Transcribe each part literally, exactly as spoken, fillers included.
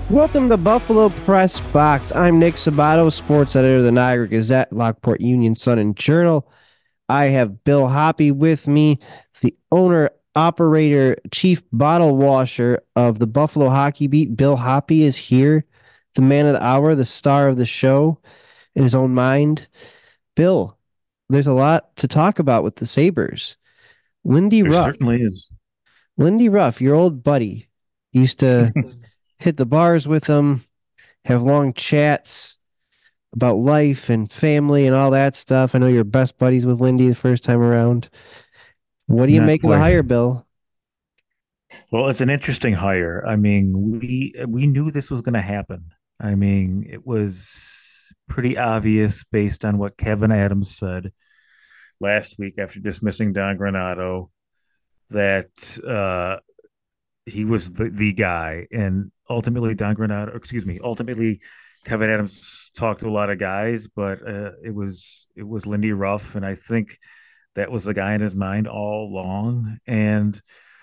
Welcome to Buffalo Press Box. I'm Nick Sabato, sports editor of the Niagara Gazette, Lockport Union Sun and Journal. I have Bill Hoppy with me, the owner, operator, chief bottle washer of the Buffalo Hockey Beat. Bill Hoppy is here, the man of the hour, the star of the show in his own mind. Bill, there's a lot to talk about with the Sabres. Lindy There Ruff, certainly is. Lindy Ruff, your old buddy, used to hit the bars with him, have long chats about life and family and all that stuff. I know you're best buddies with Lindy the first time around. What do you Not make of the quite. hire, Bill? Well, it's an interesting hire. I mean, we we knew this was going to happen. I mean, it was pretty obvious based on what Kevin Adams said last week after dismissing Don Granato that uh, he was the, the guy. And ultimately, Don Granato, excuse me, ultimately, Kevin Adams talked to a lot of guys, but uh, it was it was Lindy Ruff, and I think that was the guy in his mind all along. And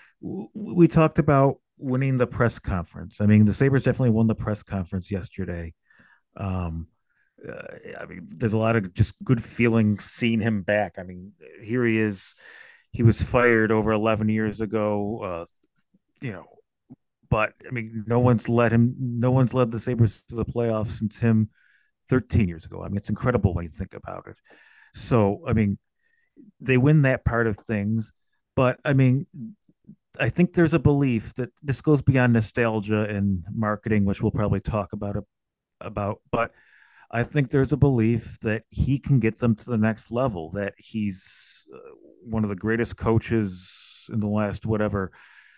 we talked about winning the press conference. I mean, the Sabres definitely won the press conference yesterday. Um, uh, I mean, there's a lot of just good feeling seeing him back. I mean, here he is. He was fired over eleven years ago. Uh, you know, but I mean, no one's led him. No one's led the Sabres to the playoffs since him thirteen years ago. I mean, it's incredible when you think about it. So, I mean, they win that part of things, but I mean, I think there's a belief that this goes beyond nostalgia and marketing, which we'll probably talk about about. But I think there's a belief that he can get them to the next level. That he's uh, one of the greatest coaches in the last whatever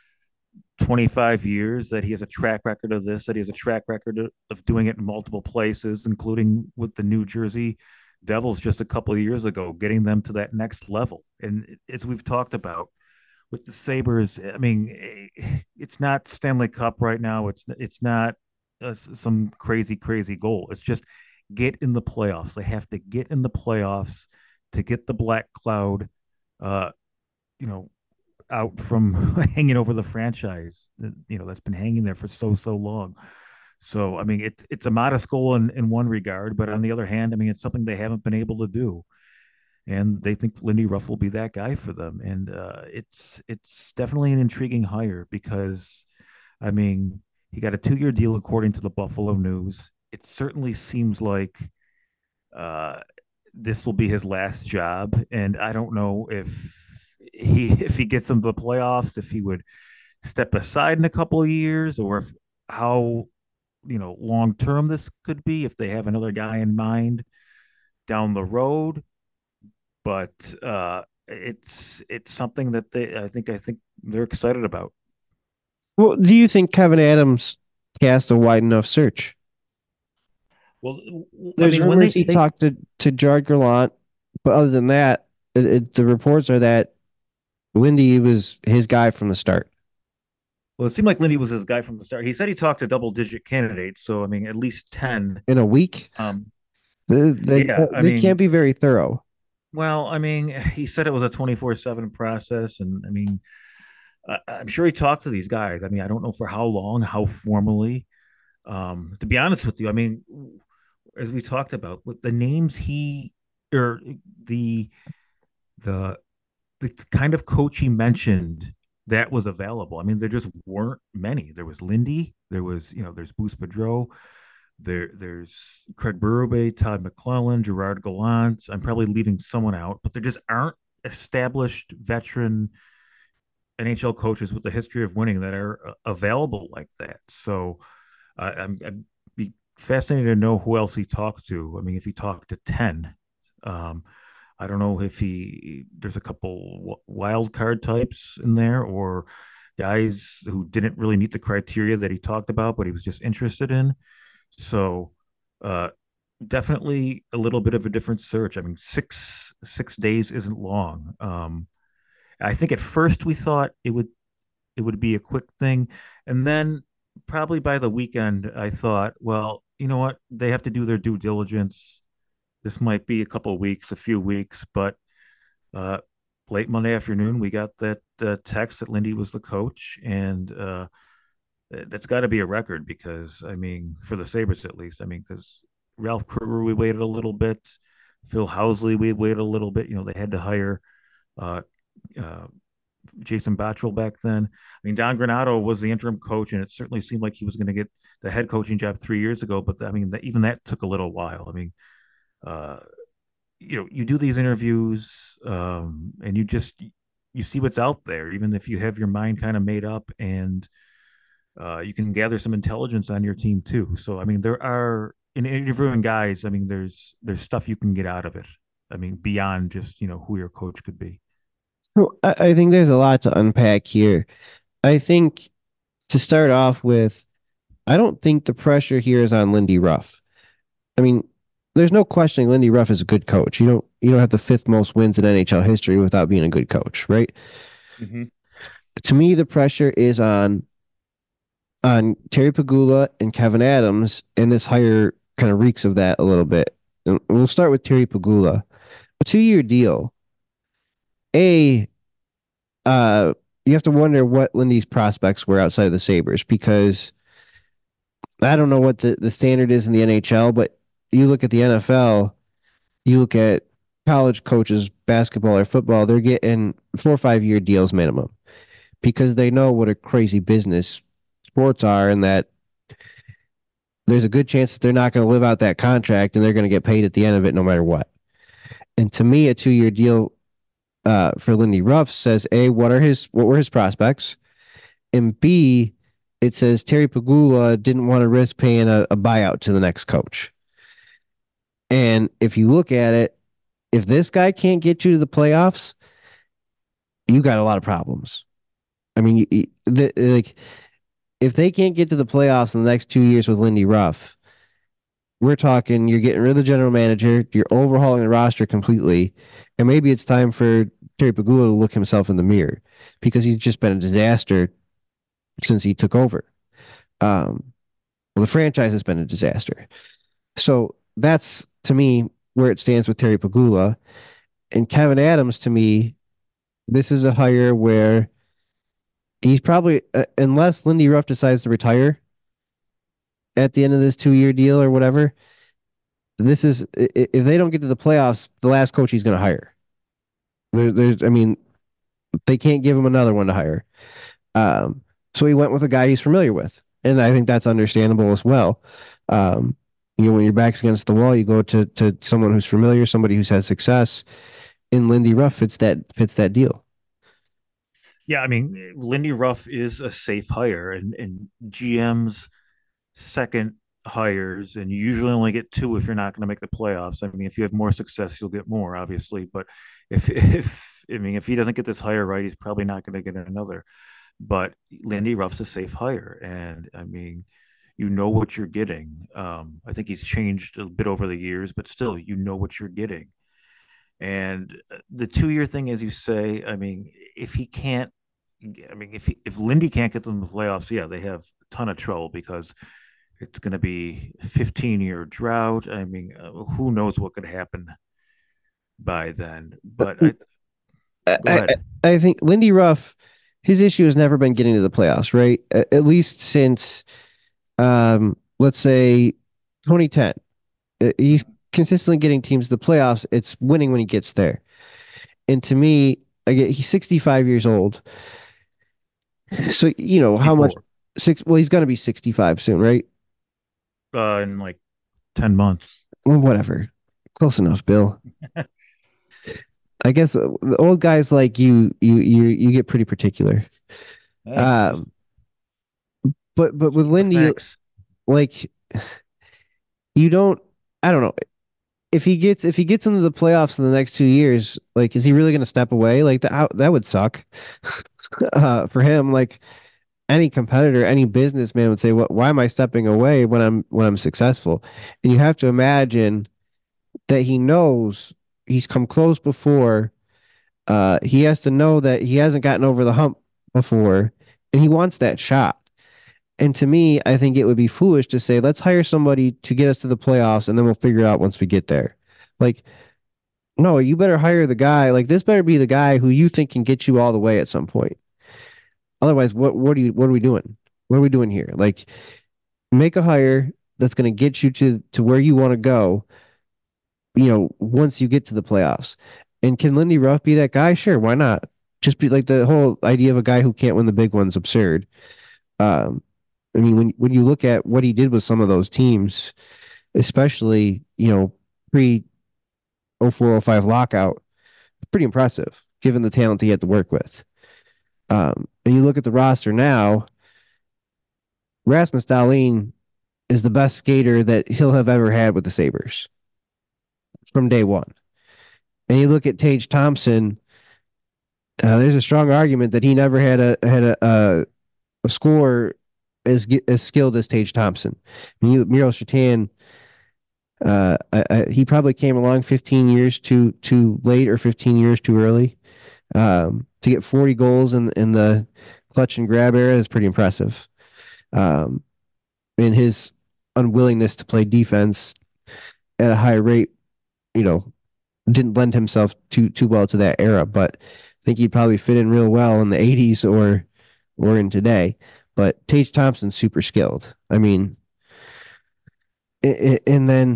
twenty-five years. That he has a track record of this. That he has a track record of, of doing it in multiple places, including with the New Jersey Devils just a couple of years ago, getting them to that next level. And as we've talked about with the Sabres, I mean, it's not Stanley Cup right now. It's it's not uh, some crazy crazy goal. It's just get in the playoffs. They have to get in the playoffs to get the black cloud, uh, you know, out from hanging over the franchise. You know, that's been hanging there for so so long. So I mean, it's it's a modest goal in in one regard, but on the other hand, I mean, it's something they haven't been able to do, and they think Lindy Ruff will be that guy for them. And uh, it's it's definitely an intriguing hire because, I mean, he got a two year deal according to the Buffalo News. It certainly seems like uh, this will be his last job, and I don't know if he if he gets them to the playoffs, if he would step aside in a couple of years, or if how you know long term this could be if they have another guy in mind down the road. But uh, it's it's something that they I think I think they're excited about. Well, do you think Kevin Adams cast a wide enough search? Well, I There's mean, when rumors they he they talked to to Jared Gallant, but other than that, it, it, the reports are that Lindy was his guy from the start. well, it seemed like Lindy was his guy from the start. He said he talked to double digit candidates, so I mean, at least ten. In a week, Um, they they, yeah, I they can't mean, be very thorough. well, I mean, he said it was a twenty four seven process, and I mean, I, I'm sure he talked to these guys. I mean, I don't know for how long, how formally. Um, to be honest with you, I mean, as we talked about, with the names he or the the the kind of coach he mentioned that was available. I mean, there just weren't many. There was Lindy, there was, you know, there's Bruce Pedro, there there's Craig Berube, Todd McClellan, Gerard Gallant. I'm probably leaving someone out, but there just aren't established veteran N H L coaches with a history of winning that are uh, available like that. So uh, I'm, I'd be fascinated to know who else he talked to. I mean, if he talked to ten, um, I don't know if he there's a couple wild card types in there or guys who didn't really meet the criteria that he talked about, but he was just interested in. So uh, definitely a little bit of a different search. I mean, six six days isn't long. Um, I think at first we thought it would it would be a quick thing, and then probably by the weekend I thought, well, you know what, they have to do their due diligence. This might be a couple of weeks, a few weeks, but uh, late Monday afternoon, we got that uh, text that Lindy was the coach, and uh, that's got to be a record because I mean, for the Sabres at least, I mean, because Ralph Kruger, we waited a little bit. Phil Housley, we waited a little bit. You know, they had to hire uh, uh, Jason Bottrill back then. I mean, Don Granato was the interim coach, and it certainly seemed like he was going to get the head coaching job three years ago. But I mean, the, even that took a little while. I mean, uh, you know, you do these interviews, um, and you just you see what's out there, even if you have your mind kind of made up, and uh, you can gather some intelligence on your team too. So, I mean, there are in interviewing guys. I mean, there's there's stuff you can get out of it. I mean, beyond just you know who your coach could be. So I, I think there's a lot to unpack here. I think to start off with, I don't think the pressure here is on Lindy Ruff. I mean, there's no questioning Lindy Ruff is a good coach. You don't you don't have the fifth most wins in N H L history without being a good coach, right? Mm-hmm. To me, the pressure is on on Terry Pagula and Kevin Adams, and this hire kind of reeks of that a little bit. And we'll start with Terry Pagula. A two-year deal. A, uh, you have to wonder what Lindy's prospects were outside of the Sabres because I don't know what the, the standard is in the N H L, but you look at the N F L, you look at college coaches, basketball or football, they're getting four or five year deals minimum because they know what a crazy business sports are and that there's a good chance that they're not going to live out that contract and they're going to get paid at the end of it no matter what. And to me, a two year deal uh, for Lindy Ruff says A, what are his what were his prospects? And B, it says Terry Pagula didn't want to risk paying a, a buyout to the next coach. And if you look at it, if this guy can't get you to the playoffs, you got a lot of problems. I mean, you, you, the, like if they can't get to the playoffs in the next two years with Lindy Ruff, we're talking you're getting rid of the general manager, you're overhauling the roster completely, and maybe it's time for Terry Pagula to look himself in the mirror because he's just been a disaster since he took over. Um, well, the franchise has been a disaster. So that's to me where it stands with Terry Pagula. And Kevin Adams, to me, this is a hire where he's probably, uh, unless Lindy Ruff decides to retire at the end of this two year deal or whatever, this is, if they don't get to the playoffs, the last coach he's going to hire. There, there's, I mean, they can't give him another one to hire. Um, so he went with a guy he's familiar with. And I think that's understandable as well. Um, you know, when your back's against the wall, you go to to someone who's familiar, somebody who's had success. And Lindy Ruff fits that fits that deal. Yeah, I mean, Lindy Ruff is a safe hire, and and G M's second hires, and you usually only get two if you're not going to make the playoffs. I mean, if you have more success, you'll get more, obviously. But if if I mean, if he doesn't get this hire right, he's probably not going to get another. But Lindy Ruff's a safe hire, and I mean, you know what you're getting. Um, I think he's changed a bit over the years, but still, you know what you're getting. And uh, the two year thing, as you say, I mean, if he can't, I mean, if he, if Lindy can't get them to the playoffs, yeah, they have a ton of trouble because it's going to be a fifteen year drought. I mean, uh, who knows what could happen by then? But I I, go I, ahead. I think Lindy Ruff, his issue has never been getting to the playoffs, right? At least since, um, let's say, twenty ten. Uh, He's consistently getting teams to the playoffs. It's winning when he gets there. And to me, I get, he's sixty-five years old. So, you know, how much sixty-four six, well, he's going to be sixty-five soon, right? uh, in like ten months. Well, whatever. Close enough, Bill. I guess uh, the old guys like you, you, you, you get pretty particular. Hey, just Um, but, but with the Lindy, facts. like, you don't, I don't know. If he gets, if he gets into the playoffs in the next two years, like, is he really going to step away? Like, that, that would suck uh, for him. Like, any competitor, any businessman would say, "What? Why am I stepping away when I'm when I'm successful?" And you have to imagine that he knows he's come close before. Uh, he has to know that he hasn't gotten over the hump before, and he wants that shot. And to me, I think it would be foolish to say, "Let's hire somebody to get us to the playoffs, and then we'll figure it out once we get there." Like, no, you better hire the guy. Like, this better be the guy who you think can get you all the way at some point. Otherwise, what what are you what are we doing? what are we doing here? Like, make a hire that's going to get you to to where you want to go, you know, once you get to the playoffs. And can Lindy Ruff be that guy? Sure, why not? Just be like the whole idea of a guy who can't win the big one's absurd. Um, I mean, when when you look at what he did with some of those teams, especially, you know, pre oh four oh five lockout, pretty impressive given the talent he had to work with. Um, and you look at the roster now, Rasmus Dahlin is the best skater that he'll have ever had with the Sabres from day one. And you look at Tage Thompson, uh, there's a strong argument that he never had a had a a, a scorer as as skilled as Tage Thompson. I mean, Miro Shatan, uh, I, I, he probably came along fifteen years too too late or fifteen years too early. Um, to get forty goals in in the clutch and grab era is pretty impressive. Um, and his unwillingness to play defense at a high rate, you know, didn't lend himself too too well to that era. But I think he'd probably fit in real well in the eighties or or in today. But Tage Thompson's super skilled. I mean, it, it, and then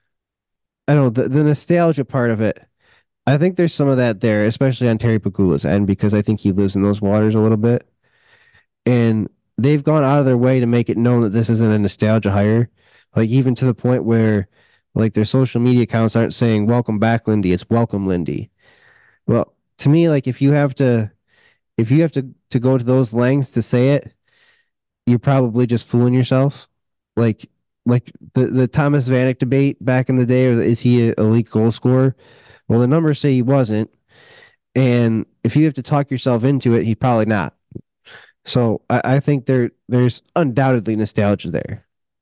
I don't know the, the nostalgia part of it. I think there's some of that there, especially on Terry Pagula's end, because I think he lives in those waters a little bit. And they've gone out of their way to make it known that this isn't a nostalgia hire. Like even to the point where like their social media accounts aren't saying welcome back, Lindy, it's welcome, Lindy. Well, to me, like if you have to if you have to to go to those lengths to say it, you're probably just fooling yourself. Like like the the Thomas Vanek debate back in the day, or is he a elite goal scorer? Well, the numbers say he wasn't, and if you have to talk yourself into it, he's probably not. So I, I think there there's undoubtedly nostalgia there.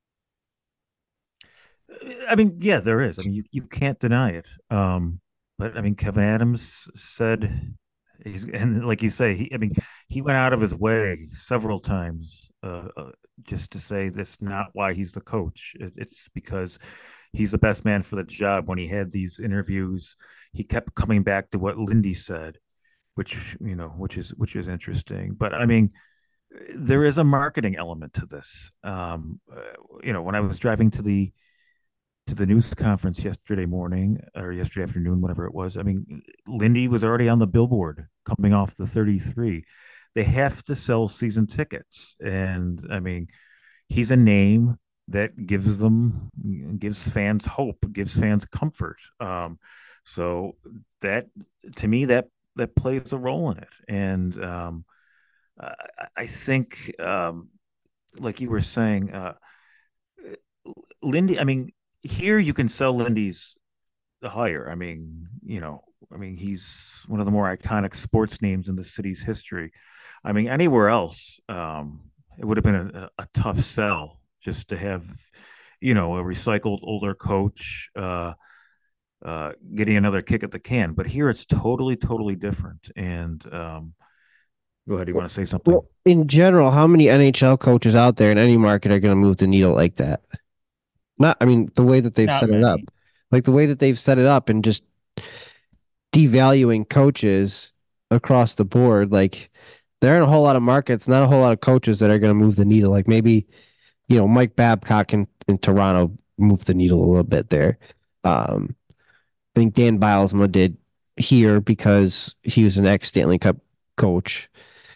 I mean, yeah, there is. I mean, you, you can't deny it. Um, but I mean, Kevin Adams said he's, and like you say, he, I mean, he went out of his way several times uh, uh, just to say that's not why he's the coach. It, it's because he's the best man for the job. When he had these interviews, he kept coming back to what Lindy said, which you know, which is which is interesting. But I mean, there is a marketing element to this. Um, uh, you know, when I was driving to the to the news conference yesterday morning or yesterday afternoon, whatever it was. I mean, Lindy was already on the billboard coming off the thirty-three. They have to sell season tickets. And I mean, he's a name that gives them, gives fans hope, gives fans comfort. Um, so that, to me, that, that plays a role in it. And um, I, I think, um, like you were saying, uh, Lindy, I mean, here you can sell Lindy's hire. I mean, you know, I mean, he's one of the more iconic sports names in the city's history. I mean, anywhere else, um, it would have been a, a tough sell just to have, you know, a recycled older coach uh, uh, getting another kick at the can. But here it's totally, totally different. And um, go ahead. You want to say something? Well, in general, how many N H L coaches out there in any market are going to move the needle like that? Not, I mean, the way that they've Not set it up, many. like the way that they've set it up and just devaluing coaches across the board. Like there aren't a whole lot of markets, not a whole lot of coaches that are going to move the needle. Like maybe, you know, Mike Babcock in, in Toronto moved the needle a little bit there. Um, I think Dan Bilesma did here because he was an ex Stanley Cup coach.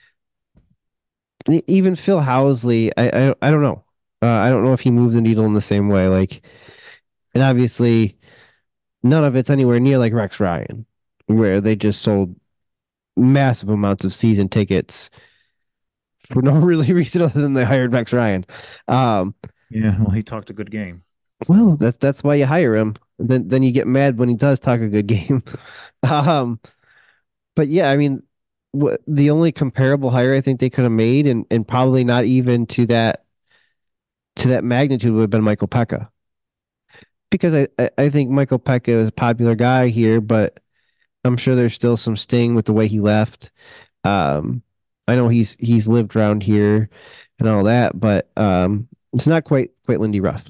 E- Even Phil Housley, I, I I don't know. Uh, I don't know if he moved the needle in the same way. Like, and obviously, none of it's anywhere near like Rex Ryan, where they just sold massive amounts of season tickets for no really reason other than they hired Rex Ryan. Um, Yeah, well, he talked a good game. well, So, that's that's why you hire him. Then then you get mad when he does talk a good game. um, but yeah, I mean, wh- the only comparable hire I think they could have made, and and probably not even to that to that magnitude, would have been Michael Pekka, because I I, I think Michael Pekka is a popular guy here, but I'm sure there's still some sting with the way he left. Um, I know he's he's lived around here and all that, but um, it's not quite quite Lindy Ruff.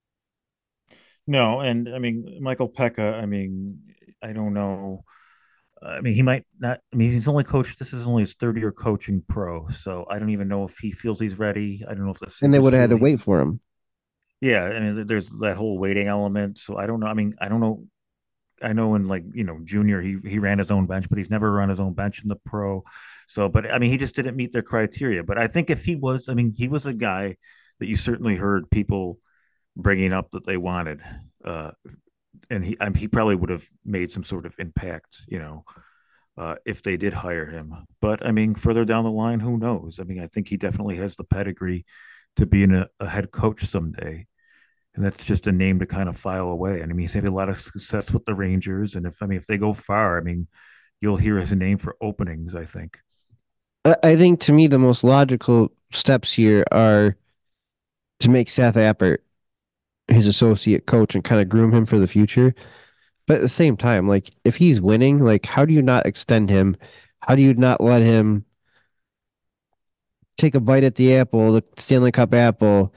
no, and I mean Michael Pekka. I mean, I don't know. I mean, he might not. I mean, he's only coached. This is only his third year coaching pro, so I don't even know if he feels he's ready. I don't know if the And they Sabres would have had feel to he. wait for him. Yeah, I mean, there's that whole waiting element. So I don't know. I mean, I don't know. I know in like you know junior he he ran his own bench, but he's never run his own bench in the pro. So, but I mean, he just didn't meet their criteria. But I think if he was, I mean, he was a guy that you certainly heard people bringing up that they wanted, uh, and he I mean, he probably would have made some sort of impact, you know, uh, if they did hire him. But I mean, further down the line, who knows? I mean, I think he definitely has the pedigree to being a, a head coach someday. And that's just a name to kind of file away. And I mean, he's had a lot of success with the Rangers. And if, I mean, if they go far, I mean, you'll hear his name for openings, I think. I, I think to me the most logical steps here are to make Seth Appert his associate coach and kind of groom him for the future. But at the same time, like if he's winning, like how do you not extend him? How do you not let him take a bite at the apple, the Stanley Cup apple,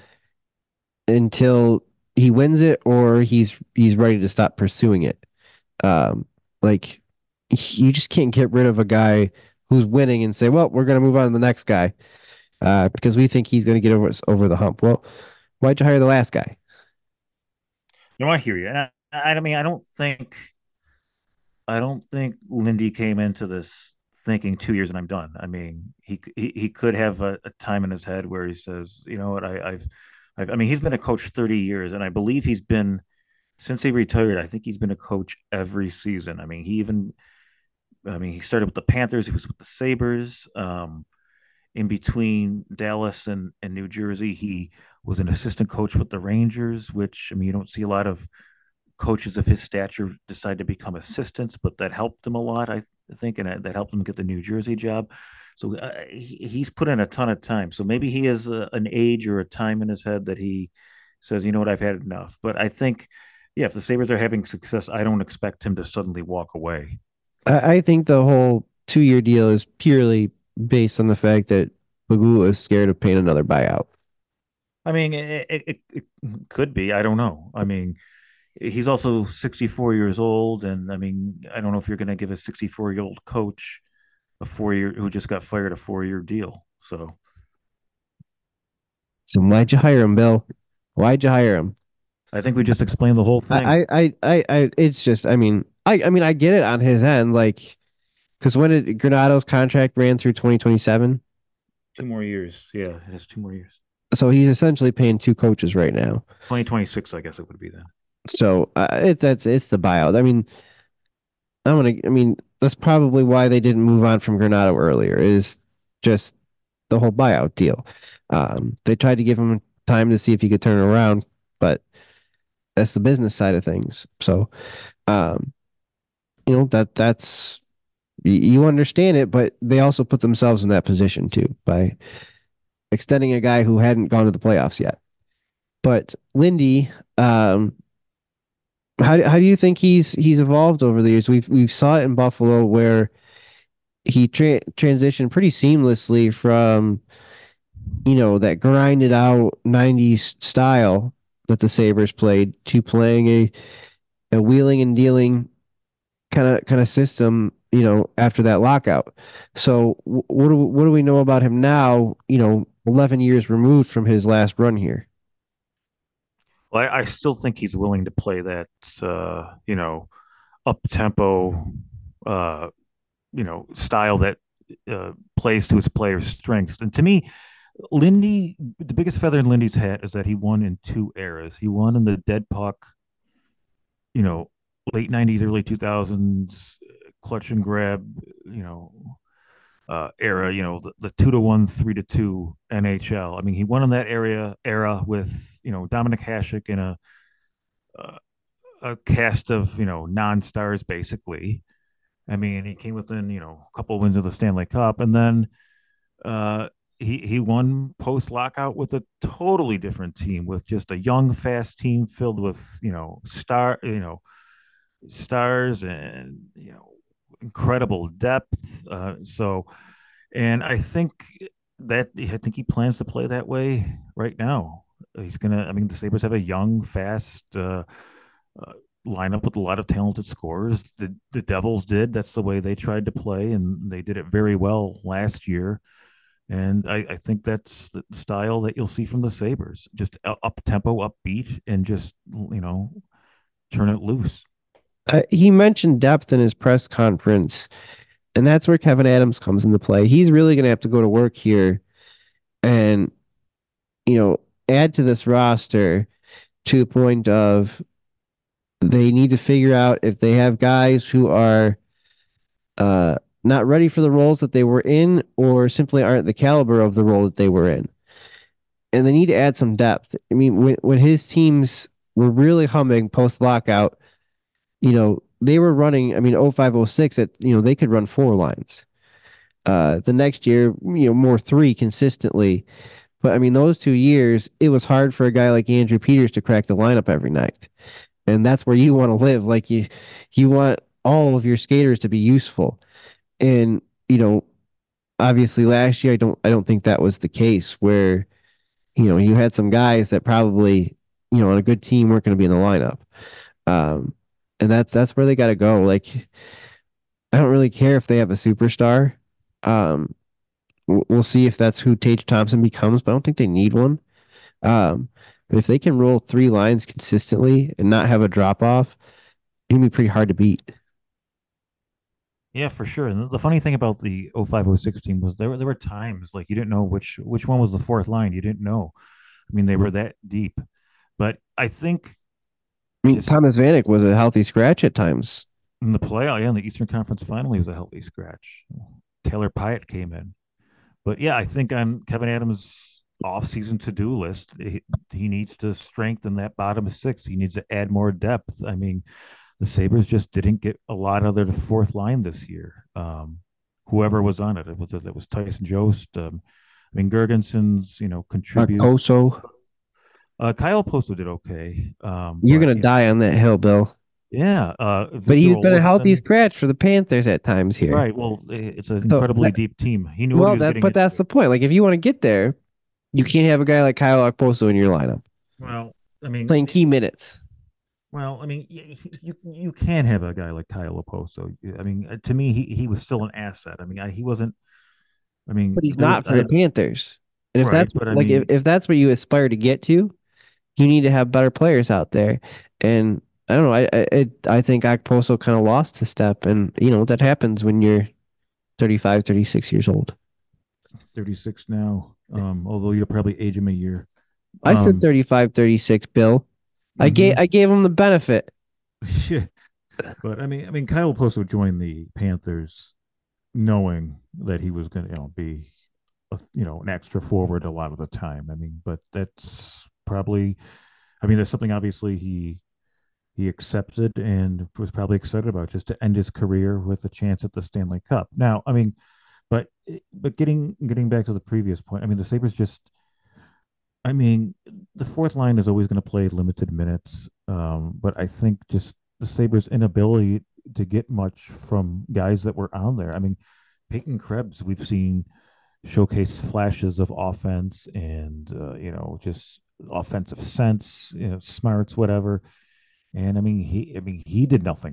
until he wins it or he's he's ready to stop pursuing it? Um, like you just can't get rid of a guy who's winning and say, "Well, we're going to move on to the next guy," uh, because we think he's going to get over over the hump. Well, why'd you hire the last guy? No, I hear you. And I, I mean, I don't think, I don't think Lindy came into this thinking two years and I'm done. I mean, he he, he could have a, a time in his head where he says, you know what, I, I've, I've, I mean, he's been a coach thirty years, and I believe he's been since he retired. I think he's been a coach every season. I mean, he even, I mean, he started with the Panthers. He was with the Sabres. Um, in between Dallas and, and New Jersey, he was an assistant coach with the Rangers, which I mean, you don't see a lot of coaches of his stature decide to become assistants, but that helped him a lot, I think, and that helped him get the New Jersey job. So uh, he, he's put in a ton of time. So maybe he has a, an age or a time in his head that he says, you know what, I've had enough. But I think, yeah, if the Sabres are having success, I don't expect him to suddenly walk away. I, I think the whole two year deal is purely based on the fact that Bagula is scared of paying another buyout. I mean, it, it, it, it could be. I don't know. I mean, he's also sixty-four years old. And I mean, I don't know if you're going to give a sixty-four year old coach a four year who just got fired a four year deal. So So why'd you hire him, Bill? Why'd you hire him? I think we just explained the whole thing. I, I, I, I, it's just, I mean, I, I mean, I get it on his end, like, because when did Granado's contract ran through twenty twenty-seven? Two more years. Yeah, it has two more years. So he's essentially paying two coaches right now. twenty twenty-six, I guess it would be then. So uh, it, that's, it's the buyout. I mean, I'm gonna, I mean, that's probably why they didn't move on from Granado earlier, is just the whole buyout deal. Um, they tried to give him time to see if he could turn it around, but that's the business side of things. So, um, you know, that that's you understand it, but they also put themselves in that position too by extending a guy who hadn't gone to the playoffs yet. But Lindy, um, how how do you think he's he's evolved over the years? We've we've saw it in Buffalo where he tra- transitioned pretty seamlessly from you know that grinded out nineties style that the Sabres played to playing a a wheeling and dealing kind of kind of system, you know, after that lockout. So what do what do we know about him now? You know, eleven years removed from his last run here. Well, I, I still think he's willing to play that, uh, you know, up tempo, uh, you know, style that uh, plays to his players' strengths. And to me, Lindy, the biggest feather in Lindy's hat is that he won in two eras. He won in the dead puck, you know, late nineties, early two thousands, clutch and grab, you know, uh, era, you know, the, the two to one, three to two N H L. I mean, he won in that area era with, you know, Dominic Hasek in a, a, a cast of, you know, non stars basically. I mean, he came within, you know, a couple of wins of the Stanley Cup. And then uh, he, he won post lockout with a totally different team, with just a young, fast team filled with, you know, star, you know, stars and, you know, incredible depth. Uh, so, and I think that I think he plans to play that way right now. He's gonna. I mean, the Sabres have a young, fast, uh, uh, line up with a lot of talented scorers. The the Devils did. That's the way they tried to play, and they did it very well last year. And I, I think that's the style that you'll see from the Sabres. Just up tempo, upbeat, and just you know turn it loose. Uh, he mentioned depth in his press conference, and that's where Kevin Adams comes into play. He's really going to have to go to work here and, you know, add to this roster to the point of they need to figure out if they have guys who are uh, not ready for the roles that they were in or simply aren't the caliber of the role that they were in. And they need to add some depth. I mean, when, when his teams were really humming post lockout, you know, they were running, I mean, oh five oh six at, you know, they could run four lines. Uh, the next year, you know, more three consistently. But I mean, those two years, it was hard for a guy like Andrew Peters to crack the lineup every night. And that's where you want to live. Like you, you want all of your skaters to be useful. And, you know, obviously last year, I don't, I don't think that was the case where, you know, you had some guys that probably, you know, on a good team weren't going to be in the lineup. Um, and that's, that's where they got to go. Like, I don't really care if they have a superstar. Um, we'll see if that's who Tage Thompson becomes, but I don't think they need one. Um, but if they can roll three lines consistently and not have a drop off, it'll be pretty hard to beat. Yeah, for sure. And the funny thing about the oh five oh six team was there were there were times like you didn't know which which one was the fourth line. You didn't know. I mean, they were that deep. But I think I mean, just Thomas Vanek was a healthy scratch at times. in the playoff, yeah, in the Eastern Conference Final, he was a healthy scratch. Taylor Pyatt came in. But yeah, I think on Kevin Adams' off-season to-do list, he, he needs to strengthen that bottom six. He needs to add more depth. I mean, the Sabres just didn't get a lot of their fourth line this year. Um, whoever was on it, it was it was Tyson Jost. Um, I mean, Gergenson's you know contribute. Okposo, Uh, Kyle Posto did okay, um, you're but gonna you know, die on that hill, Bill. yeah, uh, But Victor he's been a healthy Olofsson. scratch for the Panthers at times here. Right. Well, it's an So incredibly that, deep team. He knew what he well, was that getting but that's into. the point. Like if you want to get there, you can't have a guy like Kyle Okposo in your lineup Well, I mean, playing key minutes. well, I mean, you you can have a guy like Kyle Oposo. I mean, uh, to me, he he was still an asset. I mean, I, he wasn't. I mean, But he's there was not for I the Panthers. And if right, that's but I like if, mean, if that's what you aspire to get to, you need to have better players out there. And I don't know. I I, I think Okposo kind of lost a step, and you know that happens when you're thirty five, thirty six years old. thirty-six now. Um, although you'll probably age him a year. I said Um, thirty five, thirty six. Bill. I gave mm-hmm. I gave him the benefit. Yeah, but I mean, I mean, Kyle Oposo joined the Panthers knowing that he was going to you know, be, a, you know, an extra forward a lot of the time. I mean, but that's probably, I mean, that's something obviously he he accepted and was probably excited about just to end his career with a chance at the Stanley Cup. Now, I mean, but but getting getting back to the previous point, I mean, the Sabres just, I mean, the fourth line is always going to play limited minutes, um, but I think just the Sabres' inability to get much from guys that were on there. I mean, Peyton Krebs, we've seen showcase flashes of offense and uh, you know just offensive sense, you know, smarts, whatever. And I mean, he, I mean, he did nothing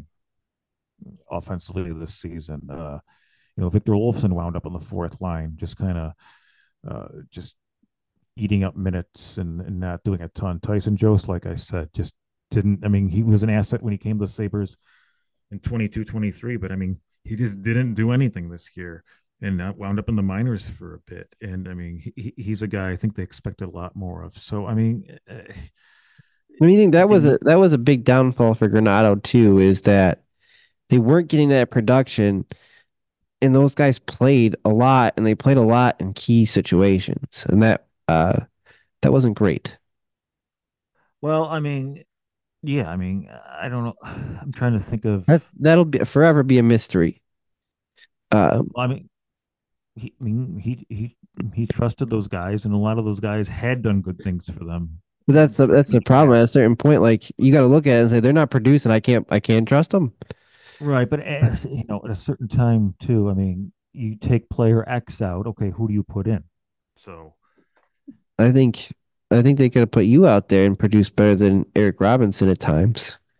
offensively this season. Uh, you know, Victor Olofsson wound up on the fourth line, just kind of, uh, just eating up minutes and, and not doing a ton. Tyson Jost, like I said, just didn't. I mean, he was an asset when he came to the Sabres in twenty-two, twenty-three, but I mean, he just didn't do anything this year and uh, wound up in the minors for a bit. And I mean, he, he's a guy I think they expected a lot more of. So I mean, uh, What do you think that they was a need that was a big downfall for Granado too, is that they weren't getting that production and those guys played a lot and they played a lot in key situations. And that uh that wasn't great. well, I mean, yeah, I mean, I don't know. I'm trying to think of. That's that'll be forever be a mystery. Um I mean, he, I mean, he he he trusted those guys, and a lot of those guys had done good things for them but that's the for, that's in the the problem. At a past. certain point, like you got to look at it and say they're not producing. I can't I can't trust them. Right, but as, you know, at a certain time too. I mean, you take player X out. Okay, who do you put in? So, I think I think they could have put you out there and produced better than Eric Robinson at times. well,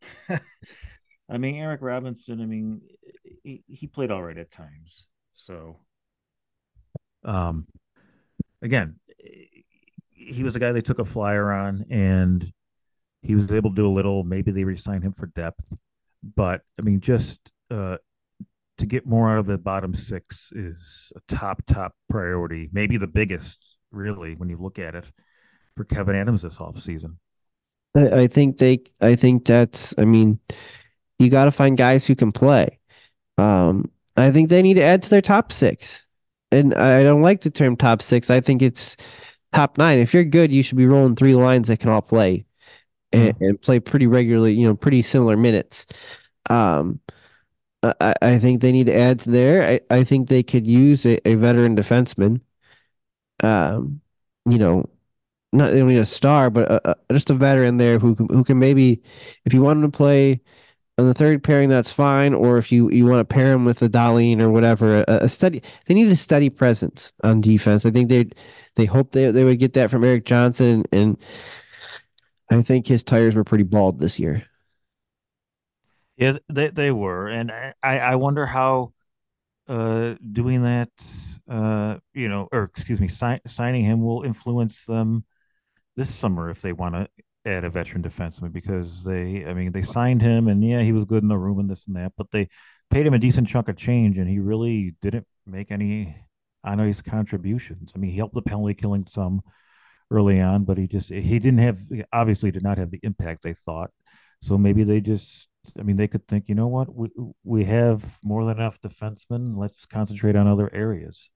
I mean, Eric Robinson, I mean, he, he played all right at times. So, um, again, he was a guy they took a flyer on, and he was able to do a little. Maybe they re-signed him for depth, but I mean, just uh, to get more out of the bottom six is a top top priority. Maybe the biggest, really, when you look at it for Kevin Adams this offseason. I, I think they, I think that's, I mean, you got to find guys who can play. Um, I think they need to add to their top six. And I don't like the term top six. I think it's top nine. If you're good, you should be rolling three lines that can all play and, Mm. and play pretty regularly, you know, pretty similar minutes. Um, I, I think they need to add to there. I, I think they could use a, a veteran defenseman. Um, you know, not only a star, but a, a, just a veteran there who can, who can maybe, if you want him to play on the third pairing, that's fine. Or if you, you want to pair him with a Darlene or whatever, a, a steady, they need a steady presence on defense. I think they they hope they they would get that from Eric Johnson, and I think his tires were pretty bald this year. Yeah, they they were, and I I wonder how uh doing that uh you know or excuse me si- signing him will influence them this summer if they want to add a veteran defenseman because they I mean they signed him and yeah he was good in the room and this and that but they paid him a decent chunk of change and he really didn't make any honest contributions. I mean he helped the penalty killing some early on but he just he didn't have obviously did not have the impact they thought. So maybe they just I mean they could think, you know what, we we have more than enough defensemen, let's concentrate on other areas.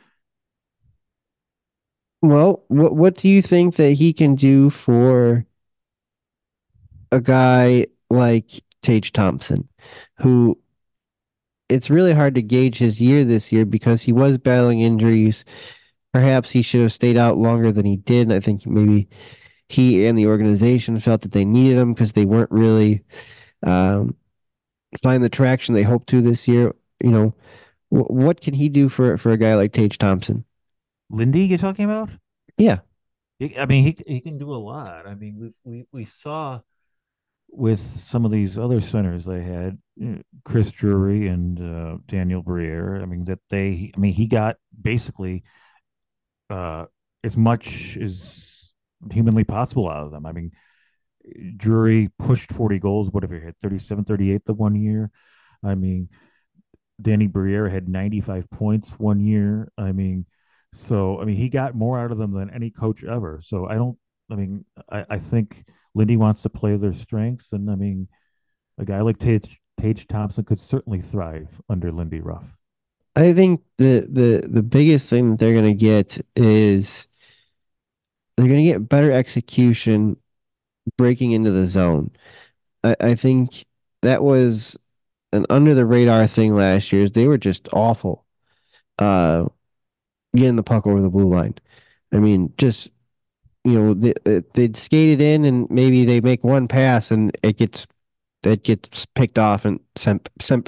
Well, what what do you think that he can do for a guy like Tage Thompson, who it's really hard to gauge his year this year because he was battling injuries. Perhaps he should have stayed out longer than he did. I think maybe he and the organization felt that they needed him because they weren't really um, find the traction they hoped to this year. You know, wh- what can he do for for a guy like Tage Thompson? Lindy, you talking about? Yeah, He, I mean, he he can do a lot. I mean, we we we saw with some of these other centers they had, uh, Chris Drury and uh, Daniel Briere. I mean, that they. I mean, he got basically uh, as much as humanly possible out of them. I mean, Drury pushed forty goals. Whatever he had, thirty-seven, thirty-eight the one year. I mean, Danny Briere had ninety-five points one year. I mean, so I mean, he got more out of them than any coach ever. So I don't. I mean, I, I think Lindy wants to play their strengths, and I mean, a guy like Tage, Tage Thompson could certainly thrive under Lindy Ruff. I think the the the biggest thing that they're gonna get is they're gonna get better execution breaking into the zone. I, I think that was an under the radar thing last year. Is they were just awful uh, getting the puck over the blue line. I mean, just you know, they, uh, they'd skate it in and maybe they make one pass and it gets it gets picked off and sent sent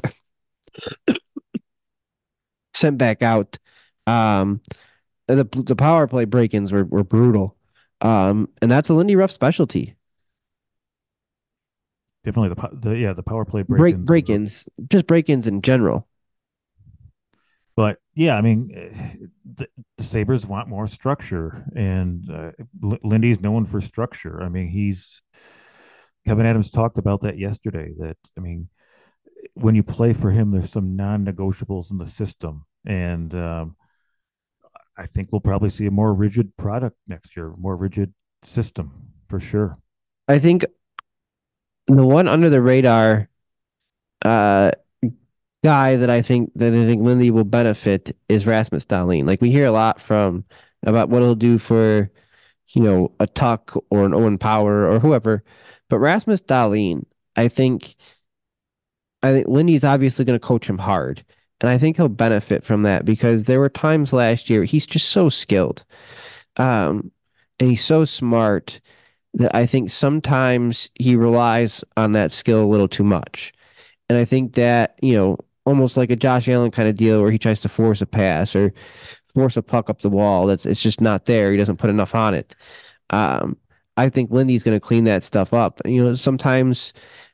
sent back out. Um, the the power play break-ins were, were brutal. Um, and that's a Lindy Ruff specialty. Definitely the, the yeah the power play Break break-ins were, break-ins, just break-ins in general. but yeah, I mean eh, the, the Sabres want more structure, and uh, Lindy's known for structure. I mean he's Kevin Adams talked about that yesterday. That I mean when you play for him, there's some non-negotiables in the system, and um, I think we'll probably see a more rigid product next year, more rigid system for sure. I think the one under the radar uh guy that I think that I think Lindy will benefit is Rasmus Dahlin. Like we hear a lot from about what he'll do for, you know, a Tuck or an Owen Power or whoever. But Rasmus Dahlin, I think I think Lindy's obviously going to coach him hard. And I think he'll benefit from that because there were times last year he's just so skilled. Um, and he's so smart that I think sometimes he relies on that skill a little too much. And I think that, you know, almost like a Josh Allen kind of deal where he tries to force a pass or force a puck up the wall. That's it's just not there. He doesn't put enough on it. Um, I think Lindy's going to clean that stuff up. You know, sometimes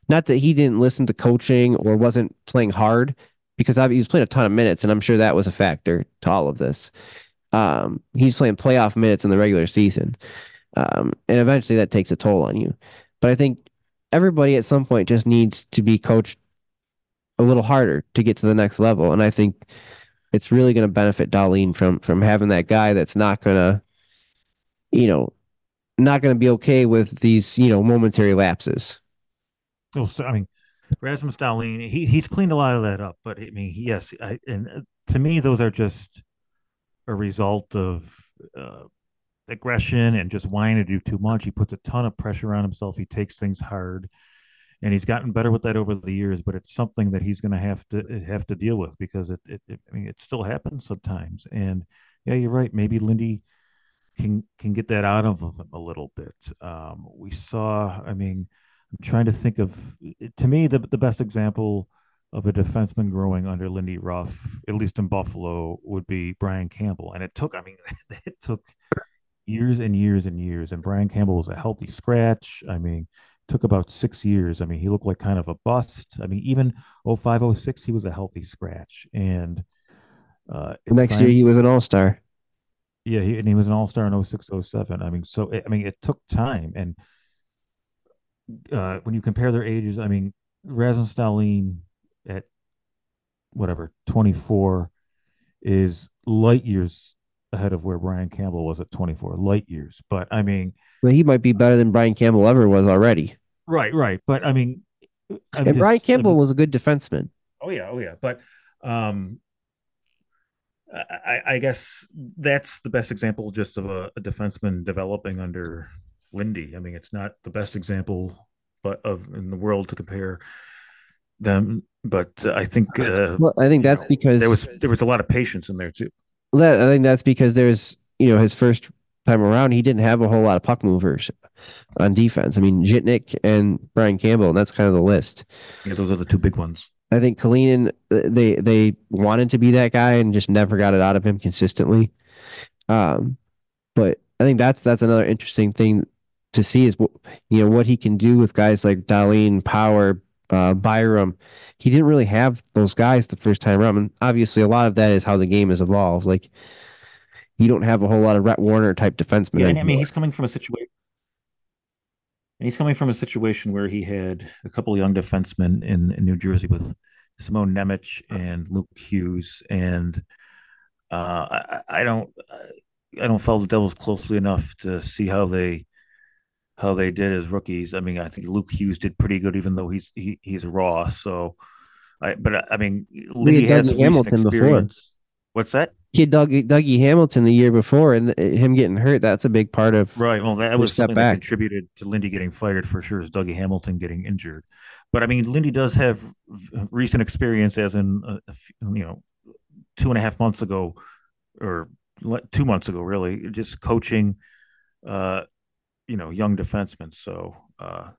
Not that he didn't listen to coaching or wasn't playing hard, because he was playing a ton of minutes, and I'm sure that was a factor to all of this. Um, he's playing playoff minutes in the regular season, um, and eventually that takes a toll on you. But I think everybody at some point just needs to be coached a little harder to get to the next level, and I think it's really going to benefit Darlene from from having that guy that's not going to, you know, not going to be okay with these, you know, momentary lapses. Well, so, I mean, Rasmus Dahlin, he he's cleaned a lot of that up, but I mean, he, yes, I, and uh, to me, those are just a result of uh, aggression and just wanting to do too much. He puts a ton of pressure on himself. He takes things hard, and he's gotten better with that over the years. But it's something that he's going to have to have to deal with because it, it, it, I mean, it still happens sometimes. And yeah, you're right. Maybe Lindy can can get that out of him a little bit. Um, we saw. I mean, I'm trying to think of to me the the best example of a defenseman growing under Lindy Ruff, at least in Buffalo, would be Brian Campbell. And it took. I mean, it took years and years and years. And Brian Campbell was a healthy scratch. I mean, took about six years. I mean, he looked like kind of a bust. I mean, even oh five, oh six, he was a healthy scratch. And uh, The it next year finally, he was an all star. yeah, he, and he was an all star in oh six, oh seven. I mean, so, it, I mean, it took time. And uh, when you compare their ages, I mean, Rasmus Dahlin at whatever, twenty-four is light years ahead of where Brian Campbell was at twenty-four, light years. But I mean, Well, he might be better than Brian Campbell ever was already. right, right. But I mean, I'm And Brian just, I Campbell mean, was a good defenseman. oh yeah, oh yeah. But um, I, I guess that's the best example just of a, a defenseman developing under Lindy. I mean, it's not the best example, but of in the world to compare them. But uh, I think uh, Well, I think you that's know there because was there was a lot of patience in there too. that I think that's because there's, you know, his first time around he didn't have a whole lot of puck movers on defense. I mean, Jitnick and Brian Campbell, and that's kind of the list. Yeah, those are the two big ones. I think Kalinin, they they wanted to be that guy and just never got it out of him consistently. Um, but I think that's that's another interesting thing to see is, you know, what he can do with guys like Darlene, Power, uh, Byram. He didn't really have those guys the first time around, and obviously a lot of that is how the game has evolved. Like, you don't have a whole lot of Rhett Warner type defensemen Yeah, and I mean anymore. he's coming from a situation. And he's coming from a situation where he had a couple of young defensemen in, in New Jersey with Simone Nemec and Luke Hughes, and uh, I, I don't I don't follow the Devils closely enough to see how they how they did as rookies. I mean, I think Luke Hughes did pretty good, even though he's he, he's raw. So, I but I mean, We had Lindy has Dougie recent Hamilton before. experience. What's that? Kid Dougie, Dougie Hamilton the year before, and him getting hurt, that's a big part of Right. Well, that their was step something that back. contributed to Lindy getting fired for sure, is Dougie Hamilton getting injured. But I mean, Lindy does have recent experience, as in, a, a you know, two and a half months ago, or two months ago, really, just coaching, uh, you know, young defensemen. So uh,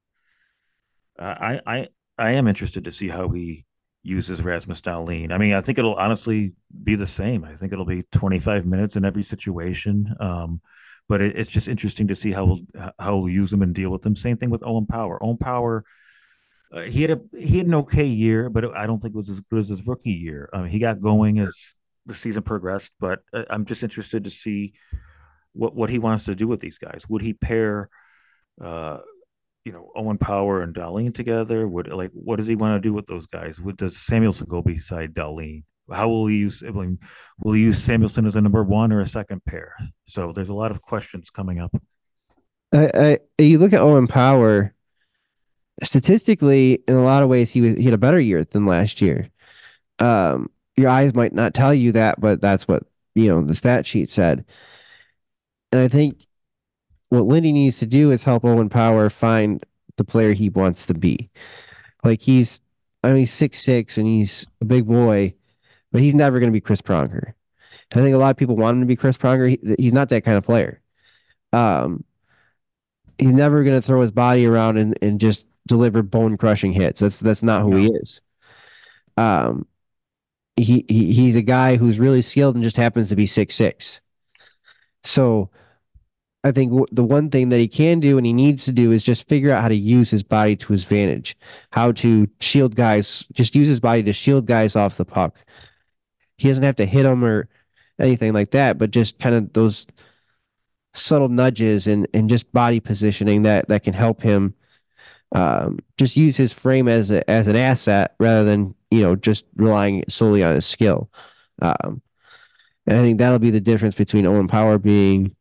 I, I, I am interested to see how he uses Rasmus Dahlin. I mean, I think it'll honestly be the same. I think it'll be twenty-five minutes in every situation. Um, but it, it's just interesting to see how we'll how we'll use them and deal with them. Same thing with Owen Power. Owen Power, uh, he had a he had an okay year, but I don't think it was as good as his rookie year. Um, he got going as the season progressed, but uh, I'm just interested to see what what he wants to do with these guys. Would he pair? Uh, you know, Owen Power and Darlene together? Would like what does he want to do with those guys? What does Samuelson go beside Darlene? How will he use? I mean, will he use Samuelson as a number one or a second pair? So there's a lot of questions coming up. I, I you look at Owen Power statistically, in a lot of ways, he was he had a better year than last year. Um, your eyes might not tell you that, but that's what, you know, the stat sheet said. And I think what Lindy needs to do is help Owen Power find the player he wants to be. Like, he's, I mean, he's six six and he's a big boy, but he's never going to be Chris Pronger. I think a lot of people want him to be Chris Pronger. He, he's not that kind of player. Um, he's never going to throw his body around and, and just deliver bone crushing hits. That's that's not who he No. is. Um, he, he he's a guy who's really skilled and just happens to be six six. So I think w- the one thing that he can do and he needs to do is just figure out how to use his body to his advantage, how to shield guys, just use his body to shield guys off the puck. He doesn't have to hit them or anything like that, but just kind of those subtle nudges and and just body positioning that that can help him um, just use his frame as a, as an asset rather than you know just relying solely on his skill. Um, and I think that'll be the difference between Owen Power being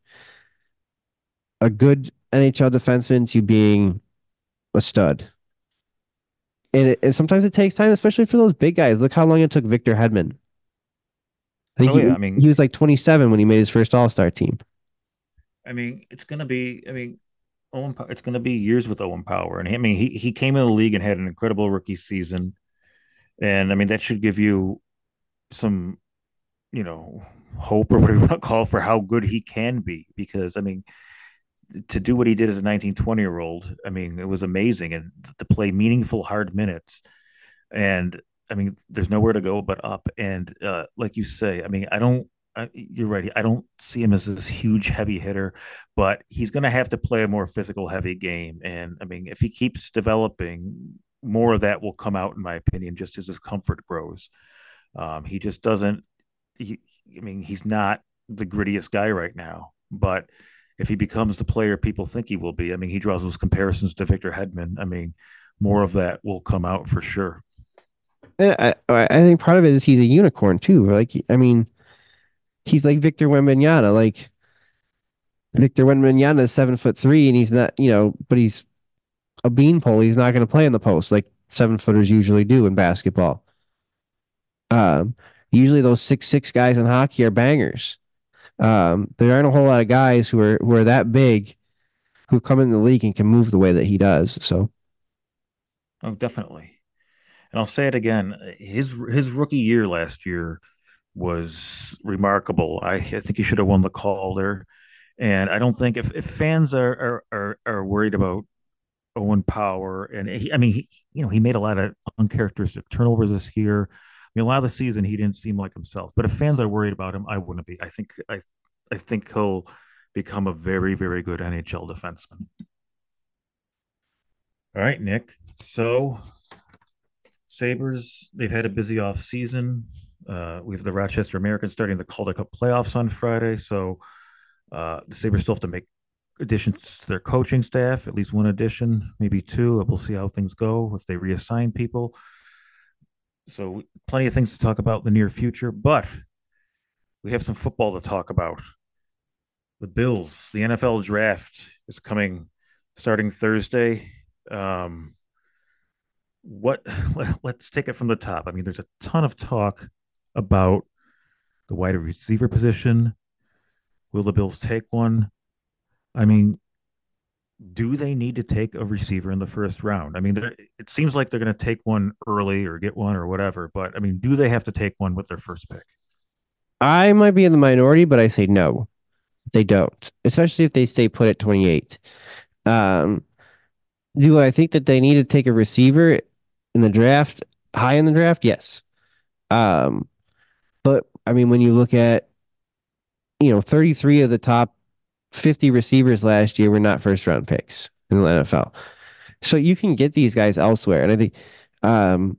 a good N H L defenseman to being a stud. And, it, and sometimes it takes time, especially for those big guys. Look how long it took Victor Hedman. I think Oh yeah, he I mean, he was like twenty-seven when he made his first All Star team. I mean, it's gonna be. I mean, Owen. It's gonna be years with Owen Power, and I mean, he he came in the league and had an incredible rookie season, and I mean that should give you some, you know, hope or whatever you want to call it for how good he can be. Because I mean, to do what he did as a nineteen, twenty year old, I mean, it was amazing, and to play meaningful, hard minutes, and I mean, there's nowhere to go but up. And uh, like you say, I mean, I don't. I, you're right. I don't see him as this huge heavy hitter, but he's going to have to play a more physical, heavy game. And I mean, if he keeps developing, more of that will come out, in my opinion, just as his comfort grows. Um, he just doesn't. He, I mean, he's not the grittiest guy right now, but if he becomes the player people think he will be, I mean, he draws those comparisons to Victor Hedman. I mean, more of that will come out for sure. And I I think part of it is he's a unicorn too. Like I mean, he's like Victor Wembanyama. Like Victor Wembanyama is seven foot three, and he's not you know, but he's a beanpole. He's not going to play in the post like seven footers usually do in basketball. Um, usually those six six guys in hockey are bangers. Um, there aren't a whole lot of guys who are who are that big who come in the league and can move the way that he does. So Oh, definitely. And I'll say it again. His his rookie year last year was remarkable. I, I think he should have won the Calder. And I don't think if, if fans are, are are are worried about Owen Power, and he, I mean, he, you know, he made a lot of uncharacteristic turnovers this year. I mean, a lot of the season he didn't seem like himself. But if fans are worried about him, I wouldn't be. I think I I think he'll become a very very good N H L defenseman. All right, Nick. So Sabres, they've had a busy off season. Uh, we have the Rochester Americans starting the Calder Cup playoffs on Friday. So uh, the Sabres still have to make additions to their coaching staff, at least one addition, maybe two. We'll see how things go if they reassign people. So plenty of things to talk about in the near future, but we have some football to talk about. The Bills, the N F L draft is coming starting Thursday. Um, what let's take it from the top. I mean, there's a ton of talk about the wide receiver position. Will the Bills take one? I mean, do they need to take a receiver in the first round? I mean, it seems like they're going to take one early or get one or whatever, but I mean, do they have to take one with their first pick? I might be in the minority, but I say no, they don't, especially if they stay put at twenty-eight. Um, do I think that they need to take a receiver in the draft, high in the draft? Yes. Um, but I mean, when you look at, you know, thirty-three of the top fifty receivers last year were not first round picks in the N F L. So you can get these guys elsewhere. And I think um,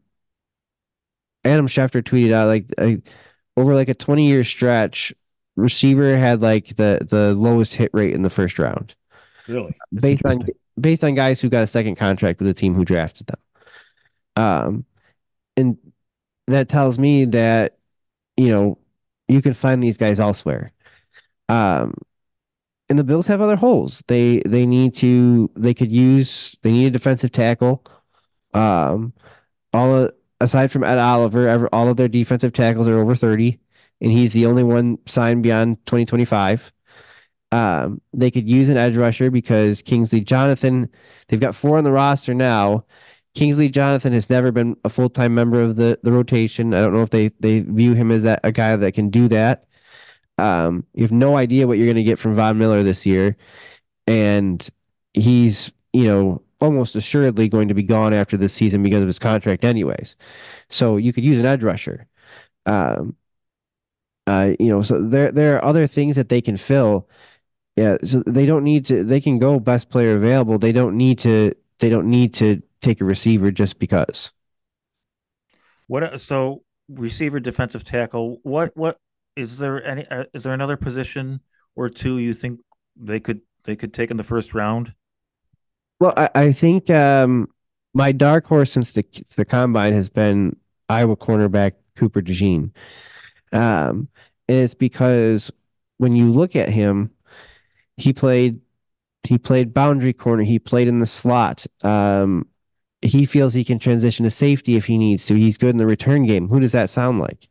Adam Schefter tweeted out like, like over like a twenty year stretch, receiver had like the the lowest hit rate in the first round Really? That's based on interesting. based on guys who got a second contract with the team who drafted them. Um, and that tells me that you know you can find these guys elsewhere. Um, and the Bills have other holes. They they need to they could use they need a defensive tackle. Um, all of, aside from Ed Oliver, ever, all of their defensive tackles are over thirty, and he's the only one signed beyond twenty twenty-five. Um, they could use an edge rusher because Kingsley Jonathan, they've got four on the roster now. Kingsley Jonathan has never been a full time member of the, the rotation. I don't know if they, they view him as that, a guy that can do that. Um, you have no idea what you're going to get from Von Miller this year. And he's, you know, almost assuredly going to be gone after this season because of his contract, anyways. So you could use an edge rusher. Um, uh, you know, so there there are other things that they can fill. Yeah, so they don't need to. They can go best player available. They don't need to. They don't need to take a receiver just because. What so receiver, defensive tackle? What what is there any? Uh, is there another position or two you think they could they could take in the first round? Well, I, I think um, my dark horse since the the combine has been Iowa cornerback Cooper DeJean. Um, is because when you look at him, he played he played boundary corner. He played in the slot. Um, he feels he can transition to safety if he needs to. He's good in the return game. Who does that sound like?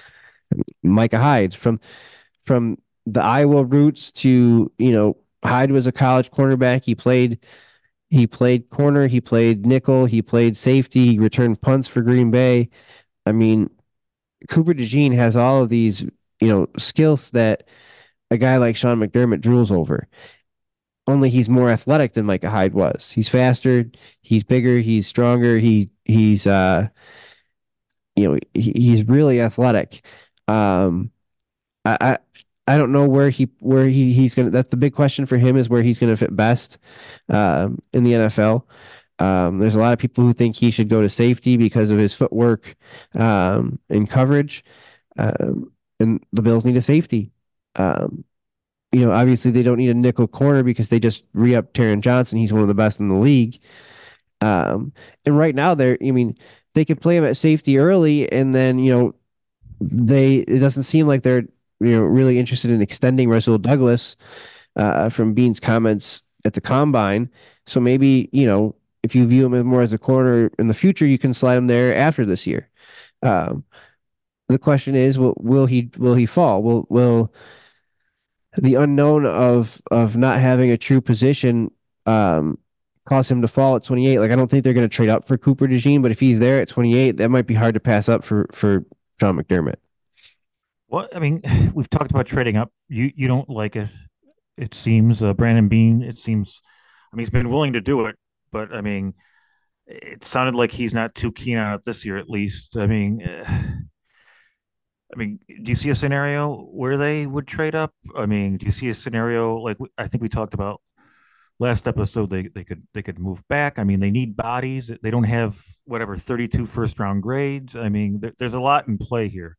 Micah Hyde from from the Iowa roots to, you know, Hyde was a college cornerback. He played he played corner, he played nickel, he played safety, he returned punts for Green Bay. I mean, Cooper DeJean has all of these, you know, skills that a guy like Sean McDermott drools over. Only he's more athletic than Micah Hyde was. He's faster, he's bigger, he's stronger, he he's uh you know, he, he's really athletic. Um I, I I don't know where he where he, he's gonna. That's the big question for him is where he's gonna fit best um, in the N F L. Um, there's a lot of people who think he should go to safety because of his footwork um, and coverage, um, and the Bills need a safety. Um, you know, obviously they don't need a nickel corner because they just re-up Taron Johnson. He's one of the best in the league. Um, and right now they're, I mean, they could play him at safety early, and then you know they it doesn't seem like they're you know really interested in extending Russell Douglas uh, from Bean's comments at the combine. So maybe you know if you view him as more as a corner in the future, you can slide him there after this year. Um, the question is, will will he will he fall? Will will the unknown of of not having a true position um, cause him to fall at twenty-eight? Like I don't think they're going to trade up for Cooper DeJean, but if he's there at twenty-eight, that might be hard to pass up for for Sean McDermott. Well, I mean, we've talked about trading up. You you don't like it. It seems uh, Brandon Bean. It seems. I mean, he's been willing to do it, but I mean, it sounded like he's not too keen on it this year, at least. I mean, uh, I mean, do you see a scenario where they would trade up? I mean, do you see a scenario like I think we talked about last episode? They they could they could move back. I mean, they need bodies. They don't have whatever thirty-two first round grades. I mean, there, there's a lot in play here.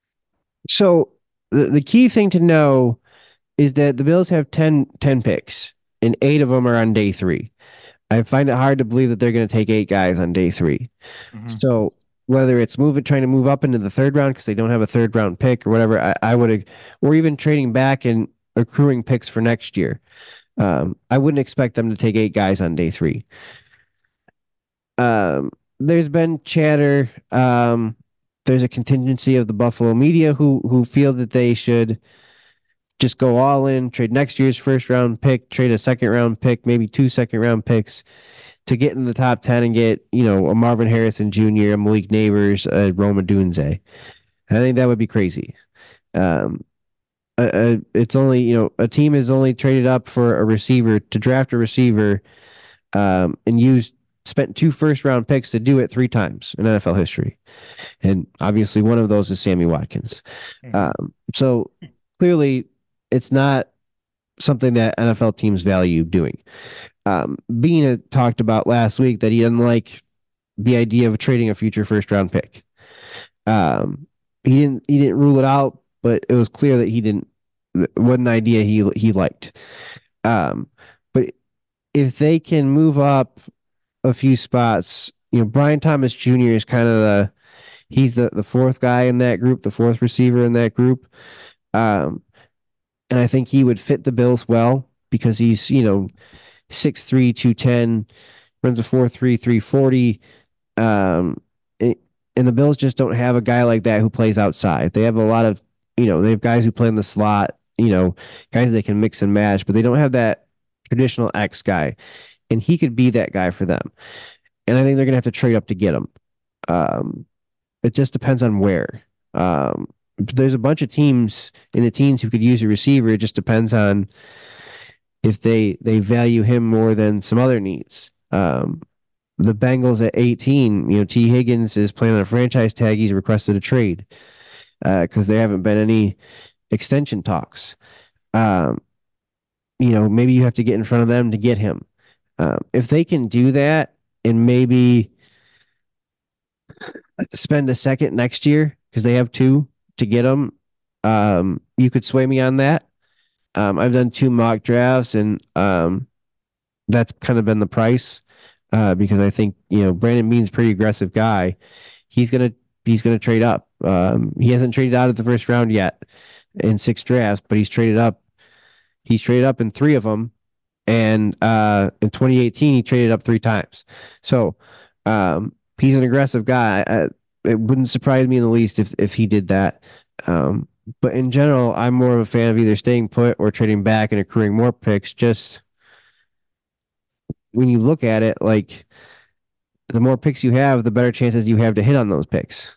So the, the key thing to know is that the Bills have ten ten picks, and eight of them are on day three. I find it hard to believe that they're going to take eight guys on day three. Mm-hmm. So whether it's moving, trying to move up into the third round because they don't have a third round pick or whatever, I, I would, or even trading back and accruing picks for next year. Um, I wouldn't expect them to take eight guys on day three. Um, there's been chatter. Um, there's a contingency of the Buffalo media who who feel that they should just go all in, trade next year's first round pick, trade a second round pick, maybe two second round picks to get in the top ten and get, you know, a Marvin Harrison Junior, a Malik Neighbors, a Roma Dunze. I think that would be crazy. Um, a, a, it's only, you know, a team is only traded up for a receiver to draft a receiver um, and used, spent two first round picks to do it three times in N F L history. And obviously one of those is Sammy Watkins. Mm-hmm. Um, so clearly it's not something that N F L teams value doing. Um, Bean had talked about last week that he didn't like the idea of trading a future first round pick. Um, he didn't he didn't rule it out, but it was clear that he didn't wasn't an idea he he liked. Um, but if they can move up a few spots, you know, Brian Thomas Junior is kind of the he's the the fourth guy in that group, the fourth receiver in that group. Um, and I think he would fit the Bills well because he's, you know, six three, two ten, runs a four three, three forty. Um, it, and the Bills just don't have a guy like that who plays outside. They have a lot of, you know, they have guys who play in the slot, you know, guys they can mix and match, but they don't have that traditional X guy. And he could be that guy for them. And I think they're going to have to trade up to get him. Um, it just depends on where. Um, there's a bunch of teams in the teens who could use a receiver. It just depends on if they they value him more than some other needs. Um, the Bengals at eighteen, you know, T. Higgins is playing on a franchise tag. He's requested a trade because uh, there haven't been any extension talks. Um, you know, maybe you have to get in front of them to get him. Um, if they can do that and maybe spend a second next year because they have two to get him, um, you could sway me on that. Um, I've done two mock drafts, and um, that's kind of been the price uh, because I think you know Brandon Beane's a pretty aggressive guy. He's gonna he's gonna trade up. Um, he hasn't traded out of the first round yet in six drafts, but he's traded up. He's traded up in three of them, and uh, in twenty eighteen he traded up three times. So um, he's an aggressive guy. I, it wouldn't surprise me in the least if if he did that. Um, but in general, I'm more of a fan of either staying put or trading back and accruing more picks. Just when you look at it, like the more picks you have, the better chances you have to hit on those picks.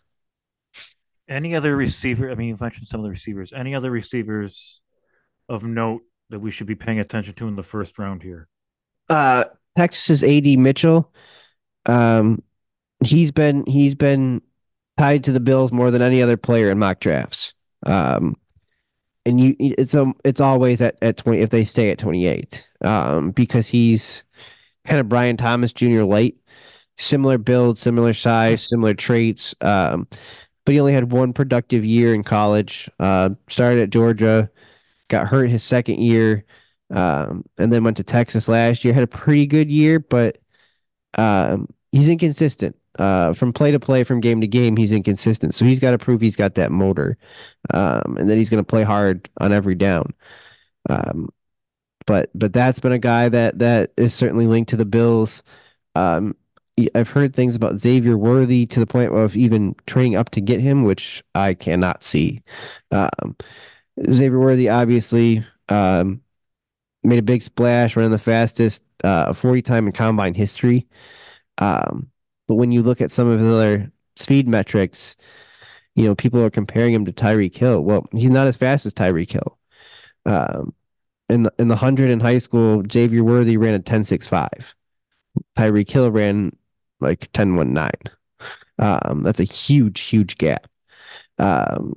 Any other receiver? I mean, you've mentioned some of the receivers. Any other receivers of note that we should be paying attention to in the first round here? Uh, Texas A D Mitchell, um, he's been he's been tied to the Bills more than any other player in mock drafts. Um, and you, it's um, it's always at, at twenty if they stay at twenty-eight, um, because he's kind of Brian Thomas Junior late, similar build, similar size, similar traits. Um, but he only had one productive year in college. Uh, started at Georgia, got hurt his second year, um, and then went to Texas last year. Had a pretty good year, but um, he's inconsistent. Uh, from play to play, from game to game, he's inconsistent. So he's got to prove he's got that motor, um, and that he's going to play hard on every down. Um, but but that's been a guy that that is certainly linked to the Bills. Um, I've heard things about Xavier Worthy to the point of even trading up to get him, which I cannot see. Um, Xavier Worthy obviously um, made a big splash, running the fastest uh, forty time in combine history. Um, but when you look at some of the other speed metrics, you know, people are comparing him to Tyreek Hill. Well, he's not as fast as Tyreek Hill. Um, in the in the hundred in high school, Xavier Worthy ran a ten six five. Tyreek Hill ran like ten one nine. Um, that's a huge, huge gap. Um,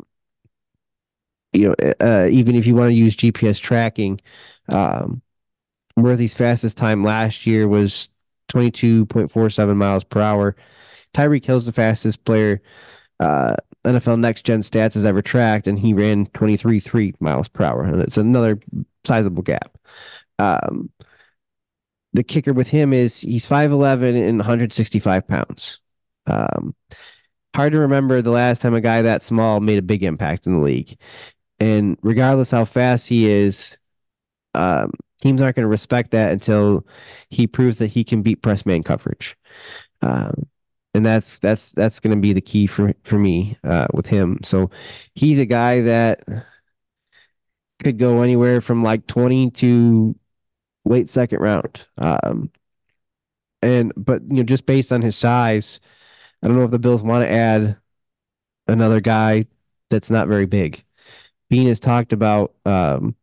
you know, uh, even if you want to use G P S tracking, um, Worthy's fastest time last year was twenty-two point four seven miles per hour. Tyreek Hill's the fastest player uh, N F L Next Gen Stats has ever tracked, and he ran twenty-three point three miles per hour. And it's another sizable gap. Um, the kicker with him is he's five eleven and one hundred sixty-five pounds. Um, hard to remember the last time a guy that small made a big impact in the league. And regardless how fast he is, um, teams aren't going to respect that until he proves that he can beat press man coverage. Um, and that's that's that's going to be the key for for me uh, with him. So he's a guy that could go anywhere from like twenty to late second round. Um, and but you know, just based on his size, I don't know if the Bills want to add another guy that's not very big. Bean has talked about um,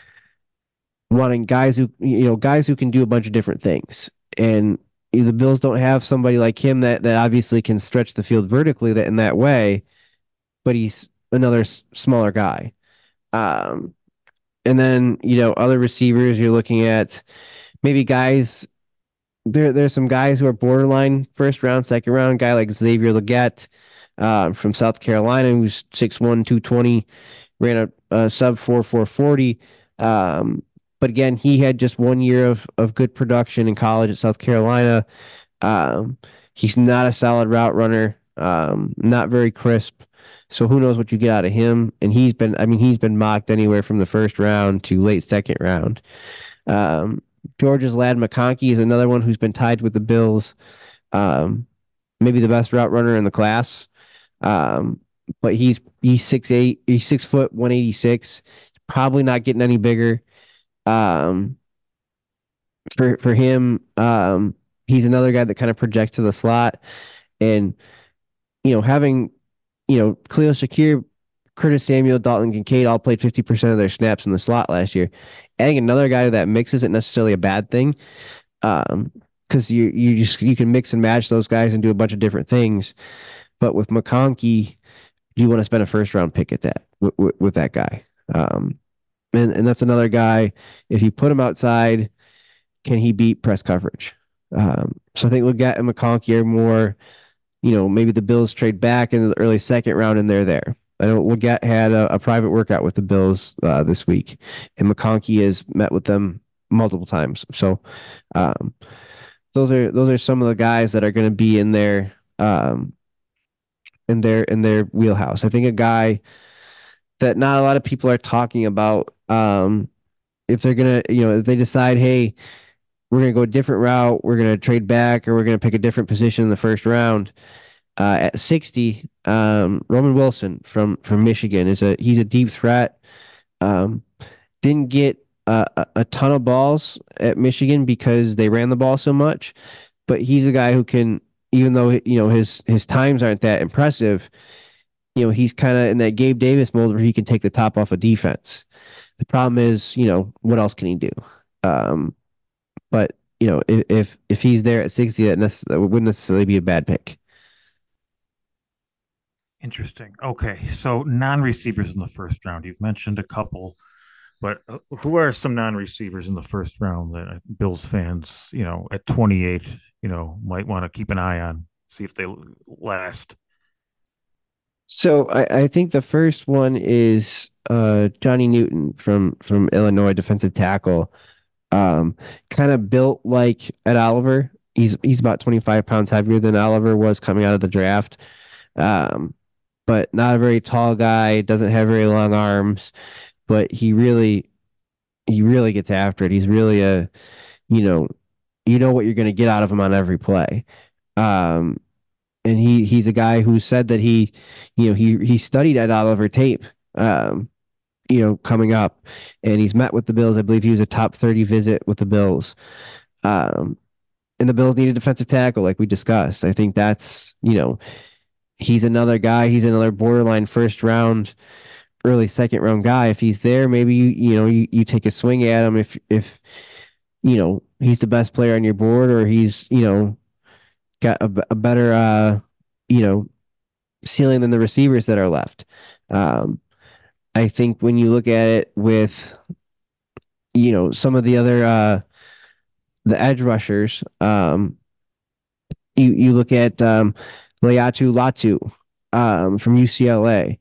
wanting guys who you know guys who can do a bunch of different things, and you know, the Bills don't have somebody like him that that obviously can stretch the field vertically that in that way, but he's another s- smaller guy. Um, and then you know other receivers you're looking at maybe guys there there's some guys who are borderline first round, second round. Guy like Xavier Legette uh, from South Carolina, who's six one, two twenty, ran a, a sub four four forty. Um, but again, he had just one year of of good production in college at South Carolina. Um, he's not a solid route runner, um, not very crisp. So who knows what you get out of him? And he's been, I mean, he's been mocked anywhere from the first round to late second round. Um, Georgia's Lad McConkey is another one who's been tied with the Bills. Um, maybe the best route runner in the class. Um, but he's he's six eight, he's six foot one eighty six. Probably not getting any bigger. Um, for for him, um, he's another guy that kind of projects to the slot, and you know having you know Khalil Shakir, Curtis Samuel, Dalton Kincaid all played fifty percent of their snaps in the slot last year. Adding another guy to that mix isn't necessarily a bad thing. Um, because you you just you can mix and match those guys and do a bunch of different things. But with McConkey, do you want to spend a first round pick at that with, with, with that guy? Um, And and that's another guy. If you put him outside, can he beat press coverage? Um, so I think Leggett and McConkey are more, you know, maybe the Bills trade back in the early second round and they're there. I know Leggett had a, a private workout with the Bills uh, this week, and McConkey has met with them multiple times. So um, those are those are some of the guys that are going to be in their um, in their in their wheelhouse. I think a guy that not a lot of people are talking about. Um, if they're gonna, you know, if they decide, hey, we're gonna go a different route, we're gonna trade back, or we're gonna pick a different position in the first round. Uh, at sixty, um, Roman Wilson from from Michigan is a he's a deep threat. Um, didn't get a, a, a ton of balls at Michigan because they ran the ball so much, but he's a guy who can, even though you know his his times aren't that impressive, you know he's kind of in that Gabe Davis mold where he can take the top off a defense. The problem is, you know, what else can he do? Um, but you know, if if, if he's there at sixty, that, necess- that wouldn't necessarily be a bad pick. Interesting. Okay, so non-receivers in the first round. You've mentioned a couple, but uh, who are some non-receivers in the first round that uh, Bills fans, you know, at twenty-eight, you know, might want to keep an eye on, see if they last? So I, I think the first one is uh, Johnny Newton from from Illinois, defensive tackle. Um, kind of built like Ed Oliver. He's he's about twenty-five pounds heavier than Oliver was coming out of the draft. Um, but not a very tall guy, doesn't have very long arms, but he really he really gets after it. He's really a, you know, you know what you're going to get out of him on every play. Um, and he he's a guy who said that he, you know, he he studied at Oliver tape. Um, you know, coming up, and he's met with the Bills. I believe he was a top thirty visit with the Bills. Um, and the Bills need a defensive tackle, like we discussed. I think that's, you know, he's another guy. He's another borderline first round, early second round guy. If he's there, maybe you you know you, you take a swing at him if if you know he's the best player on your board, or he's you know got a, a better uh you know ceiling than the receivers that are left. Um, I think when you look at it with you know some of the other uh the edge rushers, um, you you look at um, Leatu Latu um, from U C L A.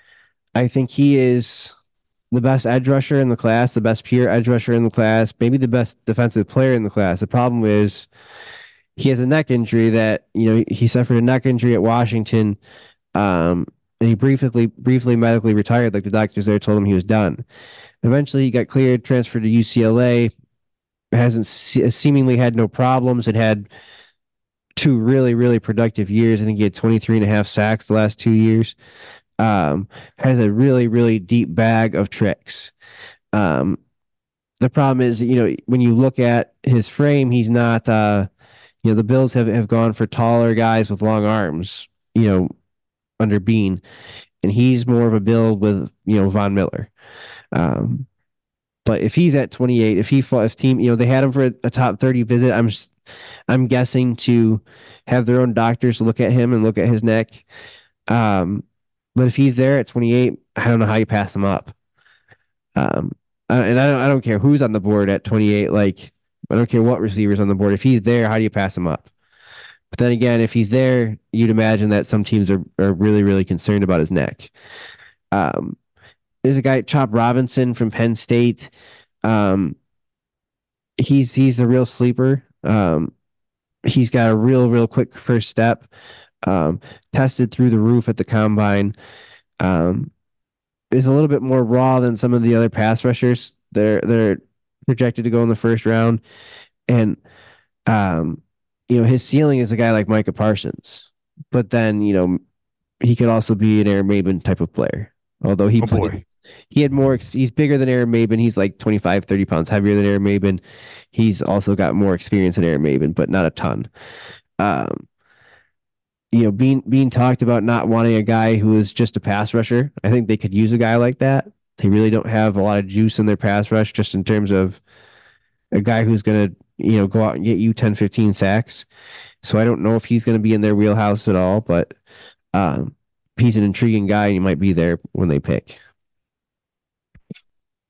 I think he is the best edge rusher in the class, the best pure edge rusher in the class, maybe the best defensive player in the class. The problem is he has a neck injury that you know he suffered a neck injury at Washington, um, and he briefly briefly medically retired. Like the doctors there told him he was done. Eventually, he got cleared, transferred to U C L A. Hasn't se- seemingly had no problems and had two really really productive years. I think he had twenty-three and a half sacks the last two years. Um, has a really really deep bag of tricks. Um, the problem is, you know, when you look at his frame, he's not. Uh, you know, the Bills have have gone for taller guys with long arms. You know, under Bean, and he's more of a build with you know Von Miller. Um, but if he's at twenty-eight, if he if team, you know, they had him for a, a top thirty visit, I'm I'm guessing to have their own doctors look at him and look at his neck. Um, but if he's there at twenty-eight, I don't know how you pass him up. Um, and I don't I don't care who's on the board at twenty-eight. Like I don't care what receivers on the board. If he's there, how do you pass him up? But then again, if he's there, you'd imagine that some teams are are really really concerned about his neck. Um, there's a guy Chop Robinson from Penn State. Um, he's he's the real sleeper. Um, he's got a real real quick first step. Um, tested through the roof at the combine. Um, is a little bit more raw than some of the other pass rushers. They're they're projected to go in the first round, and um, you know his ceiling is a guy like Micah Parsons, but then you know he could also be an Aaron Maben type of player. Although he Oh played, boy. he had more. He's bigger than Aaron Maben. He's like twenty-five, thirty pounds heavier than Aaron Maben. He's also got more experience than Aaron Maben, but not a ton. Um, you know, being being talked about not wanting a guy who is just a pass rusher. I think they could use a guy like that. They really don't have a lot of juice in their pass rush, just in terms of a guy who's going to, you know, go out and get you ten, fifteen sacks. So I don't know if he's going to be in their wheelhouse at all, but um, he's an intriguing guy and he might be there when they pick.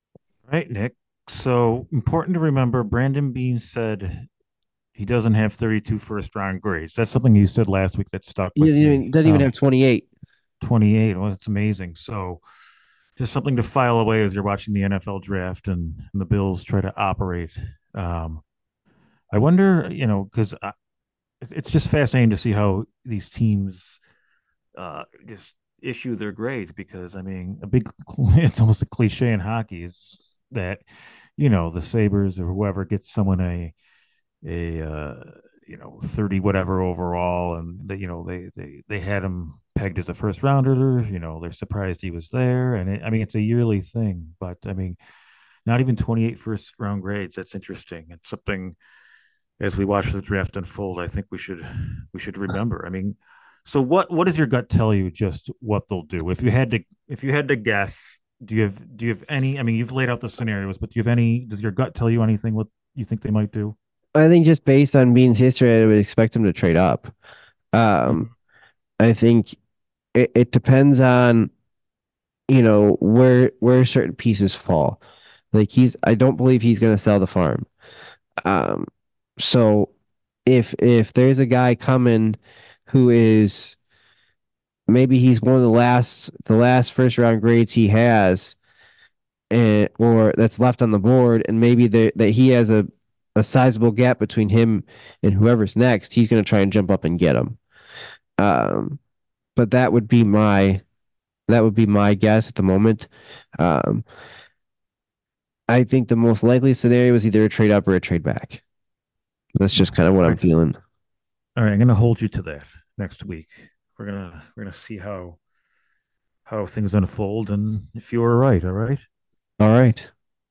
All right, Nick. So important to remember, Brandon Bean said he doesn't have thirty-two first round grades. That's something you said last week that stuck He with doesn't me. even, doesn't even Um, have twenty-eight. twenty-eight. Well, that's amazing. So just something to file away as you're watching the N F L draft and, and the Bills try to operate. Um, I wonder, you know, because it's just fascinating to see how these teams uh, just issue their grades because I mean, a big it's almost a cliche in hockey is that you know the Sabres or whoever gets someone a a uh, you know thirty whatever overall, and they, you know they they they had him pegged as a first rounder. You know they're surprised he was there, and it, I mean it's a yearly thing, but I mean not even twenty-eight first round grades. That's interesting. It's something as we watch the draft unfold, I think we should we should remember. I mean, so what what does your gut tell you just what they'll do? If you had to if you had to guess, do you have do you have any I mean, you've laid out the scenarios, but do you have any does your gut tell you anything what you think they might do? I think just based on Bean's history, I would expect him to trade up. Um, Mhm. I think it, it depends on, you know, where where certain pieces fall. Like he's, I don't believe he's going to sell the farm. Um, so if if there's a guy coming who is maybe he's one of the last the last first round grades he has, and or that's left on the board, and maybe the, that he has a a sizable gap between him and whoever's next, he's going to try and jump up and get him. Um, but that would be my that would be my guess at the moment. Um, I think the most likely scenario is either a trade up or a trade back. That's All just kind of what I'm right. feeling. All right, I'm gonna hold you to that next week. We're gonna we're gonna see how how things unfold and if you were right, all right? All right.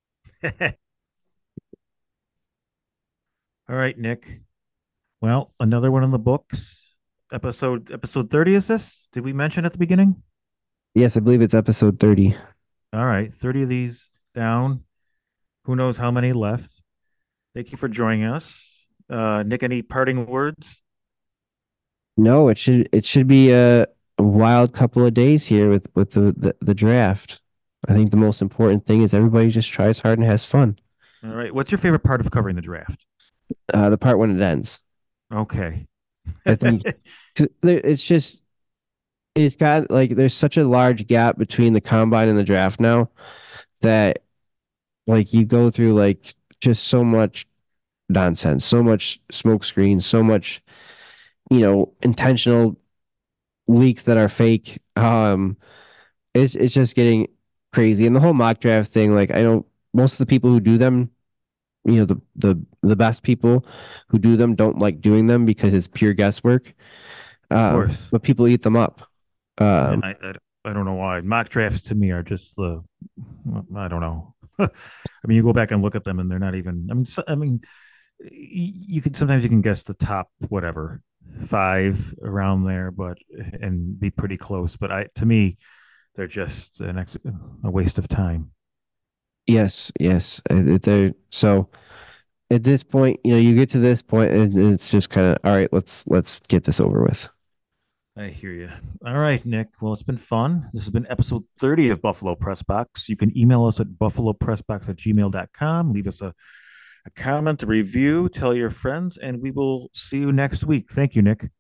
All right, Nick. Well, another one in the books. Episode episode thirty is this? Did we mention at the beginning? Yes, I believe it's episode thirty. All right, thirty of these down. Who knows how many left? Thank you for joining us. Uh, Nick, any parting words? No, it should it should be a, a wild couple of days here with with the, the the draft. I think the most important thing is everybody just tries hard and has fun. All right. What's your favorite part of covering the draft? Uh, the part when it ends. Okay. I think 'cause there- it's just it's got like there's such a large gap between the combine and the draft now that like you go through like just so much nonsense, so much smoke screens, so much, you know, intentional leaks that are fake. Um, it's it's just getting crazy. And the whole mock draft thing, like I know most of the people who do them, you know, the the the best people who do them don't like doing them because it's pure guesswork. Of Um, course. but people eat them up. Yeah, Um, I, I, I don't know why. Mock drafts to me are just the, I don't know. I mean, you go back and look at them and they're not even, I mean, so, I mean, you could sometimes you can guess the top whatever five around there, but and be pretty close. But I, to me, they're just an ex, a waste of time. yes, yes. Uh, They're, so at this point, you know, you get to this point and it's just kind of all right, let's let's get this over with. I hear you. All right, Nick. Well, it's been fun. This has been episode thirty of Buffalo Press Box. You can email us at buffalo press box at gmail dot com. Leave us a, a comment, a review, tell your friends, and we will see you next week. Thank you, Nick.